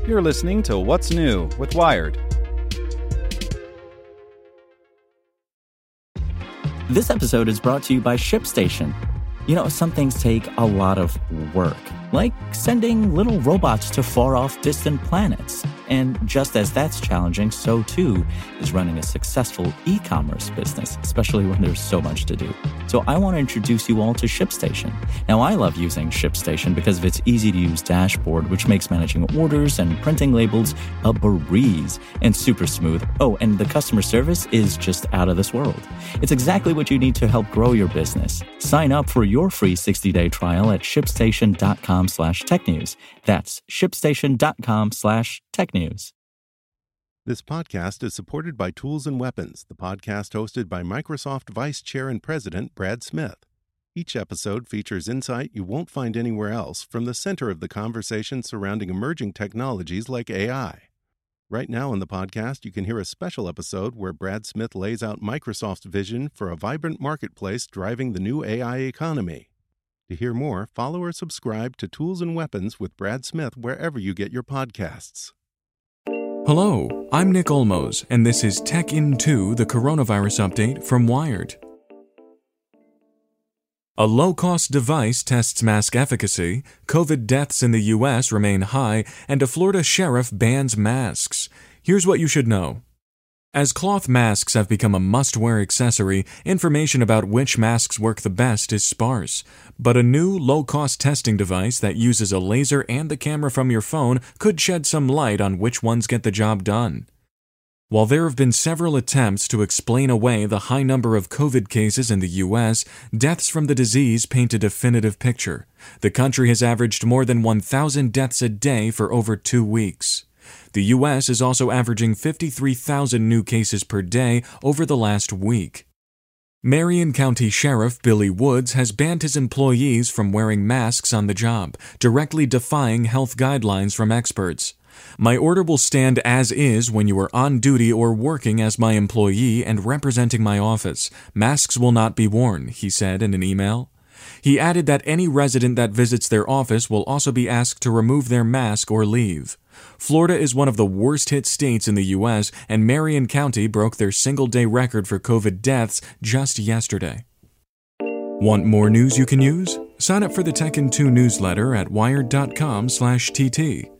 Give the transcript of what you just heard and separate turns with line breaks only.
You're listening to What's New with Wired.
This episode is brought to you by ShipStation. You know, some things take a lot of work, like sending little robots to far-off distant planets. And just as that's challenging, so too is running a successful e-commerce business, especially when there's so much to do. So I want to introduce you all to ShipStation. Now, I love using ShipStation because of its easy-to-use dashboard, which makes managing orders and printing labels a breeze and super smooth. Oh, and the customer service is just out of this world. It's exactly what you need to help grow your business. Sign up for your free 60-day trial at shipstation.com/technews. That's shipstation.com/technews.
This podcast is supported by Tools and Weapons, the podcast hosted by Microsoft Vice Chair and President Brad Smith. Each episode features insight you won't find anywhere else from the center of the conversation surrounding emerging technologies like AI. Right now on the podcast, you can hear a special episode where Brad Smith lays out Microsoft's vision for a vibrant marketplace driving the new AI economy. To hear more, follow or subscribe to Tools and Weapons with Brad Smith wherever you get your podcasts.
Hello, I'm Nick Olmos, and this is Tech In 2, the coronavirus update from Wired. A low-cost device tests mask efficacy, COVID deaths in the U.S. remain high, and a Florida sheriff bans masks. Here's what you should know. As cloth masks have become a must-wear accessory, information about which masks work the best is sparse. But a new, low-cost testing device that uses a laser and the camera from your phone could shed some light on which ones get the job done. While there have been several attempts to explain away the high number of COVID cases in the U.S., deaths from the disease paint a definitive picture. The country has averaged more than 1,000 deaths a day for over 2 weeks. The U.S. is also averaging 53,000 new cases per day over the last week. Marion County Sheriff Billy Woods has banned his employees from wearing masks on the job, directly defying health guidelines from experts. My order will stand as is when you are on duty or working as my employee and representing my office. Masks will not be worn, he said in an email. He added that any resident that visits their office will also be asked to remove their mask or leave. Florida is one of the worst-hit states in the U.S., and Marion County broke their single-day record for COVID deaths just yesterday. Want more news you can use? Sign up for the Tech In 2 newsletter at wired.com/TT.